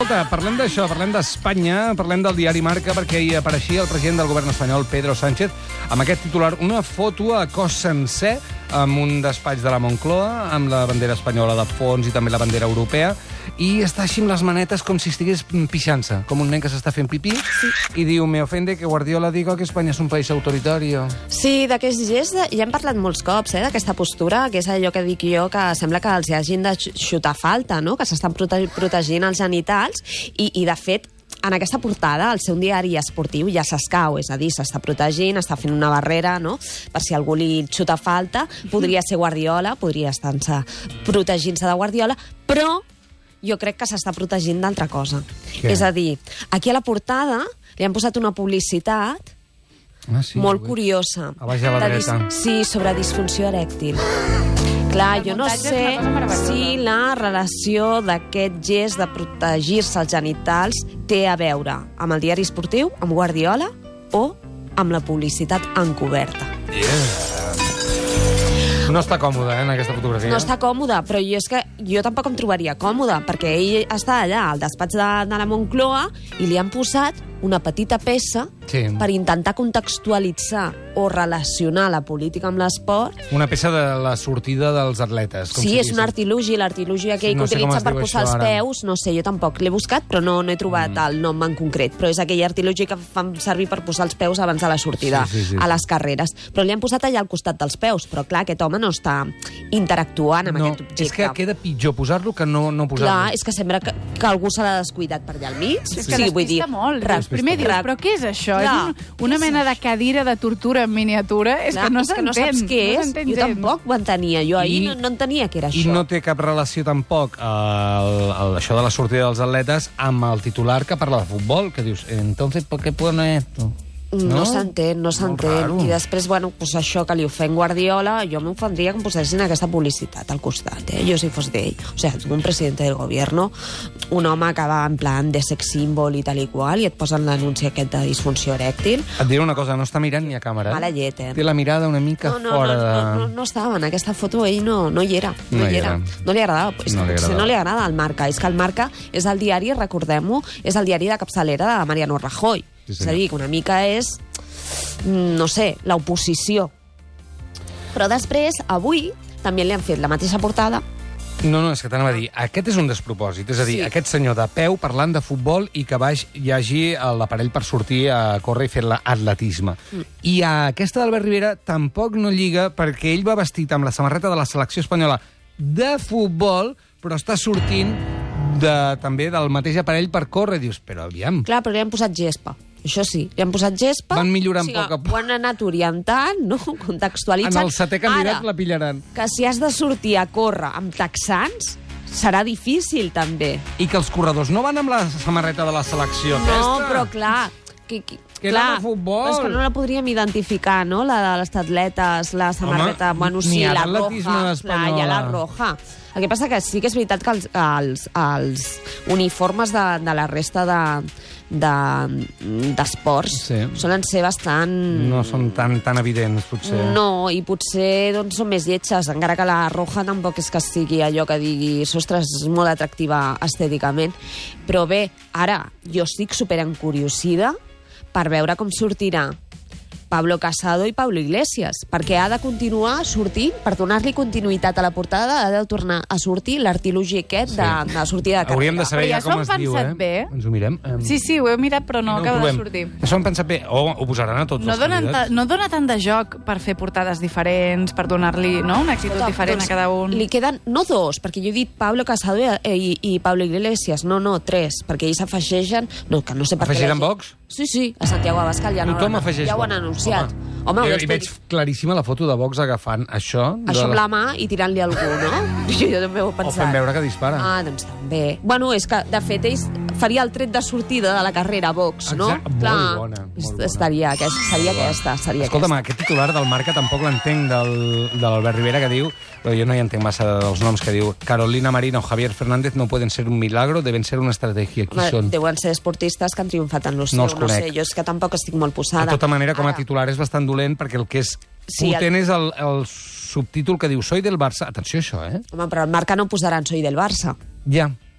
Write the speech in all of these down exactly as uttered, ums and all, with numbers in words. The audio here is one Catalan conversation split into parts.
escolta, parlem d'això, parlem d'Espanya, parlem del diari Marca, perquè hi apareixia el president del govern espanyol, Pedro Sánchez, amb aquest titular, una foto a cos sencer, amb un despatx de la Moncloa, amb la bandera espanyola de fons i també la bandera europea, i està així amb les manetes com si estigués pixant-se, com un nen que s'està fent pipí, sí. I diu, me ofende que Guardiola diga que Espanya és un país autoritari. Sí, d'aquest gest ja hem parlat molts cops, eh, d'aquesta postura, que és allò que dic jo, que sembla que els hagin de xutar falta, no? Que s'estan prote protegint els genitals, i, i de fet, en aquesta portada, al seu diari esportiu ja s'escau, és a dir, s'està protegint, està fent una barrera, no?, per si algú li xuta falta. Podria ser Guardiola, podria estar-se protegint-se de Guardiola, però jo crec que s'està protegint d'altra cosa. Què? És a dir, aquí a la portada li han posat una publicitat ah, sí, molt curiosa. A baix de la dreta. Sí, sobre disfunció erèctil. Clar, jo no sé si la relació d'aquest gest de protegir-se els genitals té a veure amb el diari esportiu, amb Guardiola, o amb la publicitat encoberta. Yeah. No està còmode, eh, en aquesta fotografia. No està còmode, però jo, és que jo tampoc em trobaria còmode, perquè ell està allà al despatx de, de la Moncloa i li han posat una petita peça sí. per intentar contextualitzar o relacionar la política amb l'esport. Una peça de la sortida dels atletes. Com sí, si és un artilugi, l'artilugi aquell no que utilitza per posar els ara. peus, no sé, jo tampoc l'he buscat, però no, no he trobat mm. el nom en concret, però és aquell artilugi que fan servir per posar els peus abans de la sortida sí, sí, sí. a les carreres. Però li han posat allà al costat dels peus, però clar, aquest home no està interactuant amb no, aquest objecte. És que queda pitjor posar-lo que no, no posar-lo. Clar, és que sembla que, que algú se l'ha descuidat per allà al mig. Sí, és que sí, vull dir, molt. Primer dius, però què és això? Clar. És un, una mena de cadira de tortura en miniatura? És clar, que no és que no saps què no és. Jo gens. tampoc ho entenia. Jo ahir no, no entenia què era I això. I no té cap relació tampoc el, el, això de la sortida dels atletes amb el titular que parla de futbol, que dius, entonces, ¿por qué pone esto? No, no s'entén, no s'entén. I després, bueno, pues això que li ofèn Guardiola, jo m'ofendria que em posessin aquesta publicitat al costat, eh? Jo si fos d'ell. O sigui, un president del gobierno, un home que va en plan de sex symbol i tal i qual, i et posen l'anunci aquest de disfunció erèctil. Et diré una cosa, no està mirant ni a càmera. Mala llet, eh? Té la mirada una mica no, no, fora no, de... No, no, no estava, en aquesta foto ell no, no hi era. No, no hi era. era. No li agradava. És no, li agradava. no li agrada el Marca. És que el Marca és el diari, recordem-ho, és el diari de capçalera de Mariano Rajoy. Sí, és a dir, que una mica és... no sé, l'oposició. Però després, avui, també li han fet la mateixa portada. No, no, és que t'anava a dir, aquest és un despropòsit. És a dir, sí. aquest senyor de peu parlant de futbol i que baix hi hagi l'aparell per sortir a córrer i fer l'atletisme. Mm. I a aquesta d'Albert Rivera tampoc no lliga perquè ell va vestit amb la samarreta de la selecció espanyola de futbol, però està sortint de, també del mateix aparell per córrer. Dius, però aviam... Clar, però li han posat gespa. Això sí, li han posat gespa... Van millorant o sigui, poc a poc. Ho han anat orientant, no? Contextualitzant. En el setè candidat la pillaran. Que si has de sortir a córrer amb texans, serà difícil, també. I que els corredors no van amb la samarreta de la selecció, no, aquesta. No, però clar... Que, que, que clar, era de futbol. És que no la podríem identificar, no?, la de les atletes, la samarreta... Home, bueno, sí, la roja, clar, hi ha la roja. El que passa que sí que és veritat que els, els, els uniformes de, de la resta de d'esports de, sí. solen ser bastant... No són tan, tan evidents, potser. No, i potser doncs, són més lletges, encara que la roja tampoc és que sigui allò que diguis, ostres, és molt atractiva estèticament. Però bé, ara jo estic superencuriosida per veure com sortirà Pablo Casado i Pablo Iglesias, perquè ha de continuar sortint, per donar-li continuïtat a la portada, ha de tornar a sortir l'artilugi aquest sí. de, de sortida de carrera. Hauríem de saber ja, ja com es diu, eh? Bé. Ens ho mirem. Um... Sí, sí, ho he mirat, però no, no acaba de sortir. Això ho hem pensat bé. O ho posaran a tots no els candidats. No dona tant de joc per fer portades diferents, per donar-li no? una actitud Escolta, diferent doncs, a cada un. Li queden, no dos, perquè jo he dit Pablo Casado i, i, i Pablo Iglesias, no, no, tres, perquè ells afegeixen... No, que no sé per Afegiran Vox? Sí, sí, a Santiago Abascal ja, no, ja ho han anunciat. Home, Home jo, hi veig claríssima la foto de Vox agafant això... Això amb la... la mà i tirant-li algú, no? Jo, jo també ho he pensat. O fent veure que dispara. Ah, doncs també. Bueno, és que, de fet, ells faria el tret de sortida de la carrera Vox, no? Exacte. Molt Clar, bona. Molt bona. Estaria, aquesta, seria aquesta. Seria Escolta'm, aquesta. aquest titular del Marca tampoc l'entenc del, de l'Albert Rivera, que diu, però jo no hi entenc massa dels noms, que diu Carolina Marina o Javier Fernández no pueden ser un milagro, deben ser una estratègia. Qui Home, són? Deuen ser esportistes que han triomfat en l'Oceu, no, no sé, jo és que tampoc estic molt posada. De tota manera, com a Ara. titular és bastant dolent, perquè el que és sí, potent el... és el, el subtítol que diu Soy del Barça. Atenció, això, eh? Home, però el Marca no posaran Soy del Barça. Ja,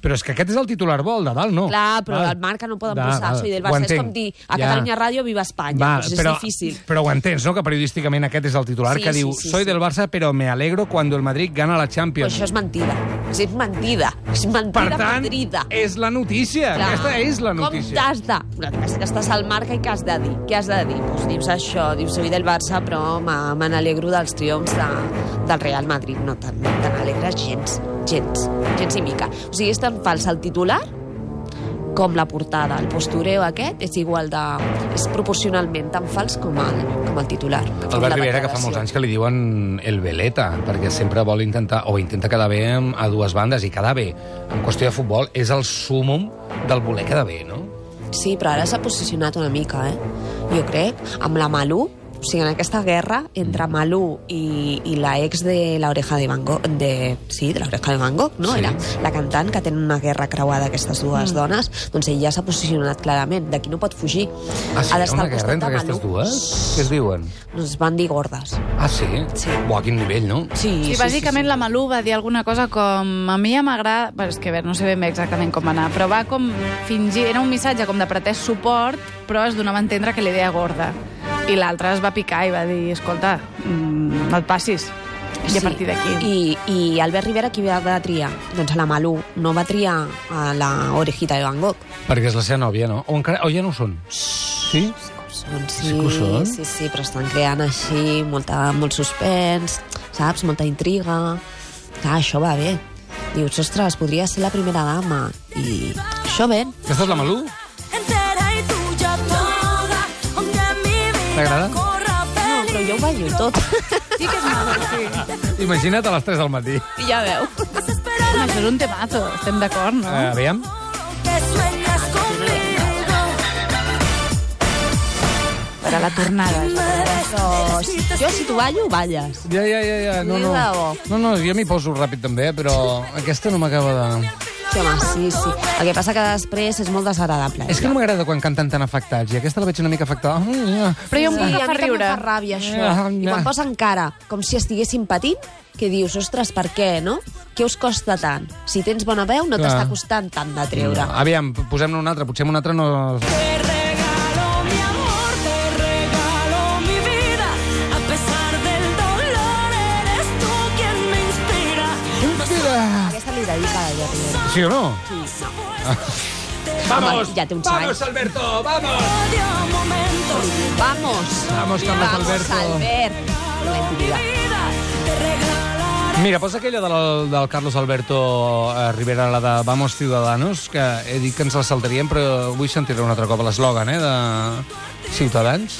Però és que aquest és el titular bo, el de dalt no. Clar, però Val. el marca no poden Va, posar. va, Soy del ho Barça. És entenc. com dir a Ja. Catalunya Ràdio viva Espanya. Va, Pues és però, difícil. però ho entens, no?, que periodísticament aquest és el titular, Sí, que sí, diu sí, soy sí. del Barça, però me alegro cuando el Madrid gana la Però Champions. això és mentida. És mentida. És mentida Per tant, podrida. és la notícia. Clar. Aquesta és la notícia. Com t'has de... Una cosa que estàs al marca i què has de dir? Què has de dir? Pues dius això, dius soy del Barça, però me, me n'alegro dels triomfs de, del Real Madrid. No te n'alegres gens, gens, gens i mica. O sigui, és tan fals el titular com la portada. El postureo aquest és igual de... és proporcionalment tan fals com el, com el titular. com Albert la Rivera, que fa declaració. molts anys que li diuen el veleta, perquè sempre vol intentar, o intenta quedar bé amb, a dues bandes, i quedar bé en qüestió de futbol és el súmum del voler quedar bé, no? Sí, però ara s'ha posicionat una mica, eh? Jo crec, amb la Malú, o sigui, en aquesta guerra entre Malú i, i la ex de la Oreja de Van Gogh, de, sí, de la Oreja de Van Gogh, no? Sí. Era la cantant, que tenen una guerra creuada, aquestes dues mm. dones, doncs ell ja s'ha posicionat clarament, d'aquí no pot fugir. Ah, sí? Ha d'estar Una al guerra costat entre de aquestes Malú. dues? Què es diuen? Doncs van dir gordes. Ah, sí? Sí. Buah, quin nivell, no? Sí, Sí, sí, bàsicament sí, sí. la Malú va dir alguna cosa com... A mi ja m'agrada... Bueno, és que a veure, no sé ben bé exactament com va anar, però va com fingir... Era un missatge com de pretès suport, però es donava a entendre que li deia gorda. I l'altre es va picar i va dir, escolta, mm, no et passis. I a partir d'aquí... I, I Albert Rivera qui va de triar? Doncs a la Malú. No va triar a la Orejita de Van Gogh. Perquè és la seva nòvia, no? O, encara, o ja no ho són? Sí? Són, sí, Sí que ho són? sí, sí, però estan creant així molta, molt suspens, saps? Molta intriga. Clar, això va bé. Dius, ostres, podria ser la primera dama. I això ven. Aquesta és la Malú? T'agrada? No, però jo ho ballo tot. Sí que és maco, sí. Imagina't a les tres del matí. I ja veu. Home, això és un temazo, estem d'acord, no? Eh, aviam. Per a la tornada. Però jo, si tu ballo, balles. Ja, ja, ja, ja. No, Ni no. de bo. No, no, jo m'hi poso ràpid també, però aquesta no m'acaba de... Sí, home, sí, sí. El que passa que després és molt desagradable. És que no m'agrada quan canten tan afectats, i aquesta la veig una mica afectada. Mm, ja. Però hi ha un Sí, punt que a fa mi també riure. em fa ràbia, això. Ja, I ja. quan posen cara, com si estiguessin patint, que dius, ostres, per què, no? Què us costa tant? Si tens bona veu, no Clar. t'està costant tant de treure. Aviam, posem-ne un altre, potser un altre no... Aquesta li dedica a ella, Rivera. Sí o no? Sí, no. Vamos, Home, ja té uns vamos, anys. Alberto, vamos! Vamos. Vamos, Carlos Vamos, Alberto. Albert. La intimitat. Mira, posa aquella del, del Carlos Alberto eh, Rivera, la de Vamos Ciudadanos, que he dit que ens la saltaríem, però vull sentir-la un altre cop, l'eslògan, eh, de Ciutadans.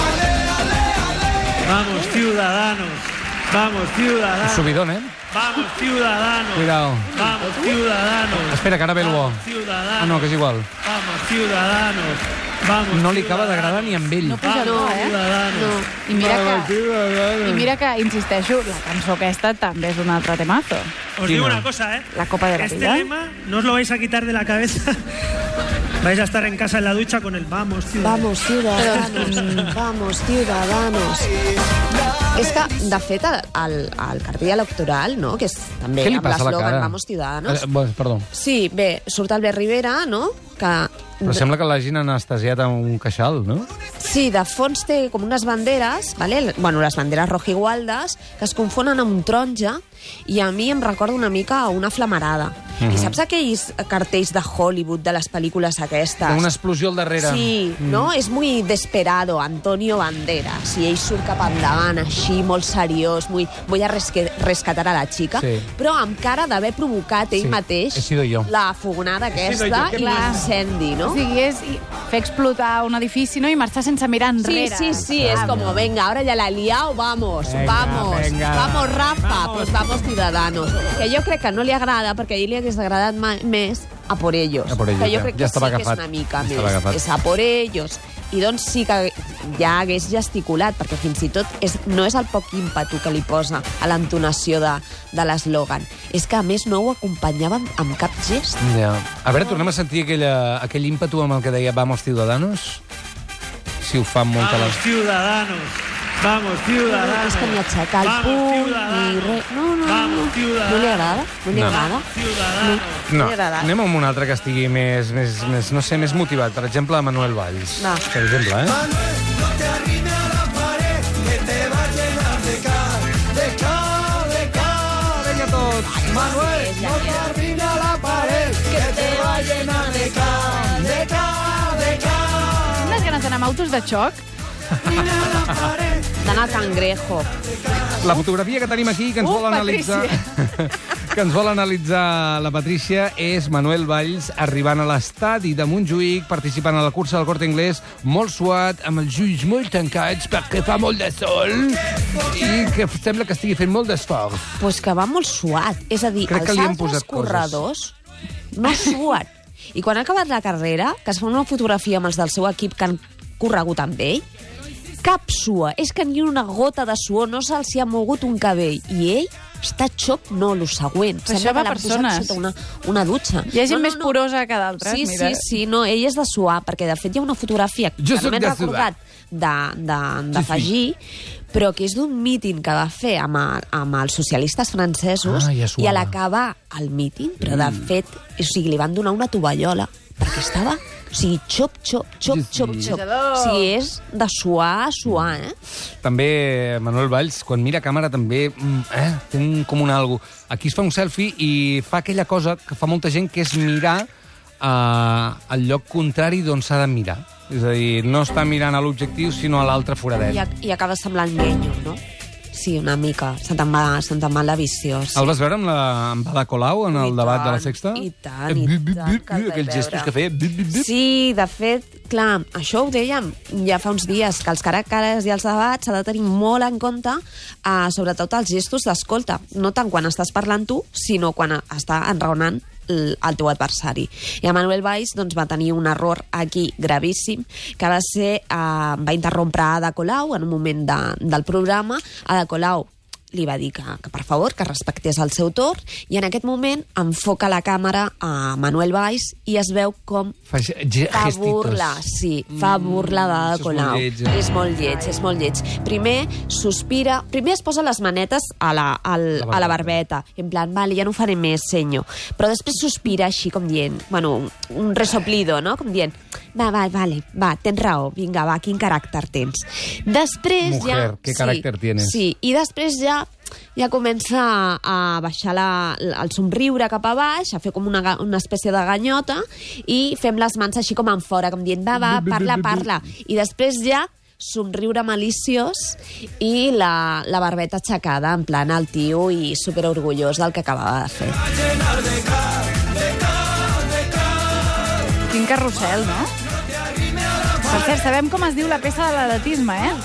Vamos, ciudadanos. Vamos, ciudadanos. Subidón, eh? Vamos, ciudadanos. Cuidao. Vamos, ciudadanos. Espera, que ara ve el bo. Vamos, ciudadanos. Ah, no, que és igual. Vamos, ciudadanos. Vamos, No li acaba d'agradar ni amb ell. No puja Vamos, no, eh? ciudadanos. No. I mira Vamos, que... Ciudadanos. I mira que, insisteixo, la cançó aquesta també és un altre temazo. Os digo una cosa, ¿eh? La Copa de la Este Vida. lema no os lo vais a quitar de la cabeza. Vais a estar en casa en la ducha con el vamos, ciudadanos. Vamos, ciudadanos. Vamos, ciudadanos. És que, de fet, el, el, el cartell electoral, no?, que és també Què li amb passa a la l'eslògan cara? Vamos, ciudadanos. Eh, bueno, perdó. Sí, bé, surt Albert Rivera, no?, que... Però sembla que l'hagin anestesiat amb un queixal, no? Sí, de fons té com unes banderes, vale? Bueno, les banderes rojigualdes, que es confonen amb taronja, i a mi em recorda una mica a una flamarada. Mhm. I saps aquells cartells de Hollywood, de les pel·lícules aquestes? Una explosió al darrere. Sí, no? És muy desesperado, Antonio Banderas, i ell surt cap endavant, així, molt seriós, muy, voy a resque, rescatar a la chica, Sí. però amb cara d'haver provocat ell Sí, mateix he sido jo. la fogonada sido aquesta yo, i què passa? l'incendi, no? O sigui, és fer explotar un edifici, no?, i marxar sense mirar Sí, enrere. sí, sí, es como, venga, ahora ya la he liado, vamos, Venga, vamos, venga. vamos, Rafa, Vamos. pues vamos, Ciudadanos. Que jo crec que no li agrada, perquè a ell li hagués agradat ma- més a por ellos. A por ellos, que jo ja. crec Ja que estava sí que és agafat. una mica Ja més. estava agafat. És a por ellos. I doncs sí que ja hagués gesticulat, perquè fins i tot és, no és el poc ímpetu que li posa a l'entonació de, de l'eslògan. És que, a més, no ho acompanyaven amb cap gest. Ja. A veure, tornem a sentir aquella, aquell ímpetu amb el que deia Vamos Ciudadanos. Si ho fan molt a Vamos, les... ciudadanos. Vamos, Ciudadanos. És que ni aixecar el puny, ni res. No, no, no. No li agrada? No li agrada? No, no. Anem amb un altre que estigui més, més, més, no sé, més motivat. Per exemple, Manuel Valls. No. Per exemple, eh? Manuel, no te arrimes a la pared, que te va a llenar de cal, de cal, de cal. Vinga tots. Manuel, No te arrimes a la pared, que te va a llenar de cal, de cal, de cal. Unes ganes d'anar amb autos de xoc. d'anar al Cangrejo. La fotografia que tenim aquí, que ens Uh, vol analitzar... que ens vol analitzar la Patrícia, és Manuel Valls arribant a l'estadi de Montjuïc, participant a la cursa del Corte Inglés, molt suat, amb els ulls molt tancats, perquè fa molt de sol, i que sembla que estigui fent molt d'esforç. Doncs pues que va molt suat. És a dir, Crec que els li han altres posat corredors no suen. I quan ha acabat la carrera, que es fa una fotografia amb els del seu equip que han corregut amb ell, cap sua. És que ni una gota de suor, no se'ls ha mogut un cabell. I ell està xop, no, lo següent. Però Sembla això va que l'han per posat persones. sota una, una dutxa. Hi ha gent no, no, més no. porosa que d'altres, Sí, mira. sí, sí, no, ell és de suar, perquè de fet hi ha una fotografia que Jo no soc m'he de recordat de- de- d'afegir, però que és d'un míting que va fer amb, a, amb els socialistes francesos, Ah, ja i suava. a l'acabar el míting, però de fet, o sigui, li van donar una tovallola, perquè estava, o sigui, xop, xop, xop, Sí, sí. xop, xop. Menjador. O sigui, és de suar a suar, eh? També Manuel Valls, quan mira a càmera, també mm, eh, té un, com un algo. Aquí es fa un selfie i fa aquella cosa que fa molta gent, que és mirar eh, al lloc contrari d'on s'ha de mirar. És a dir, no està mirant a l'objectiu, sinó a l'altre foradet. I, ac- I acaba semblant guenyo, no? Sí, una mica. Se te'n va, se te'n va la visió. Sí. El vas veure amb, la, amb Ada Colau en el I debat de la tant, Sexta? i tant, Eh, i bip, bip, tant, bip, que el vaig aquells gestos veure. que feia. Bip, bip, bip. Sí, de fet, clar, això ho dèiem ja fa uns dies, que els cara a cares i els debats s'ha de tenir molt en compte, eh, sobretot els gestos d'escolta. No tant quan estàs parlant tu, sinó quan està enraonant el el teu adversari. I a Manuel Valls doncs, va tenir un error aquí gravíssim, que va ser, eh, va interrompre Ada Colau en un moment de, del programa. Ada Colau li va dir que, que, per favor, que respectés el seu torn, i en aquest moment enfoca la càmera a Manuel Valls i es veu com Fa ge- ge- fa gestitos. burla, sí, fa burla d'Ada això és Colau. molt lleig, eh? És molt lleig, és molt lleig. Primer sospira, primer es posa les manetes a la, al, La a la barbeta. barbeta, en plan, vale, ja no ho faré més, senyor. Però després sospira així, com dient, bueno, un, un resoplido, no? Com dient, va, va, vale, va, tens raó, vinga, va, quin caràcter tens. Després Mujer, ja... qué caràcter tienes. Sí, i després ja ja comença a baixar la, el somriure cap a baix, a fer com una, ga- una espècie de ganyota, i fem les mans així com en fora, com dient, va, va, parla, parla. I després ja somriure maliciós i la, la barbeta aixecada, en plan altiu i superorgullós del que acabava de fer. Quin carrusel, no? Per cert, sabem com es diu la peça de l'atletisme, eh?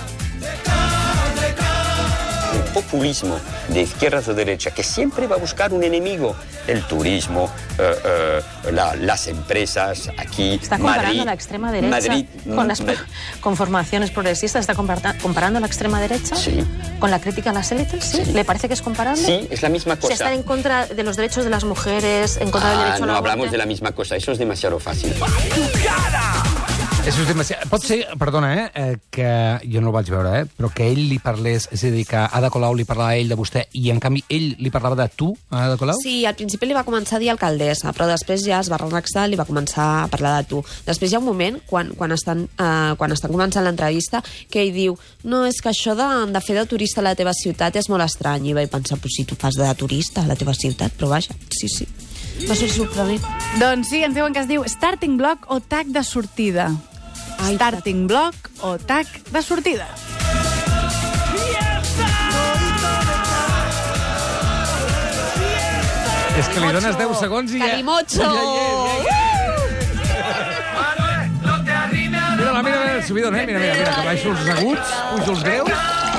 El populismo de izquierdas o derecha que siempre va a buscar un enemigo, el turismo, eh, eh, la- las empresas, aquí, Está comparando Madrid, a la extrema derecha Madrid, con las Ma- con formaciones progresistas. ¿Está comparta- comparando a la extrema derecha Sí. con la crítica a las élites? ¿Sí? Sí. ¿Le parece que es comparable? Sí, es la misma O sea, cosa. estar en contra de los derechos de las mujeres, en contra del Ah, derecho no al hablamos aborto. de la misma cosa, eso es demasiado fácil. Això és demasiat... Pot ser, perdona, eh, eh, que jo no el vaig veure, eh, però que ell li parlés, és a dir, que Ada Colau li parlava a ell de vostè, i en canvi ell li parlava de tu, a Ada Colau? Sí, al principi li va començar a dir alcaldessa, però després ja es va relaxar i li va començar a parlar de tu. Després hi ha un moment, quan, quan, estan, eh, quan estan començant l'entrevista, que ell diu, no, és que això de, de fer de turista a la teva ciutat és molt estrany. I vaig pensar, pues si tu fas de turista a la teva ciutat, però vaja, sí, sí. Va ser sorprenent. Doncs sí, ens diuen que es diu Starting Block o Tac de sortida. Ai, Starting Block o Tac de sortida. És que li dones deu segons i ja... Calimocho! Ja hi és, ja hi és. Mira, mira, mira, el subidon, eh? Mira, mira, mira, que baixo els aguts, pujo els greus...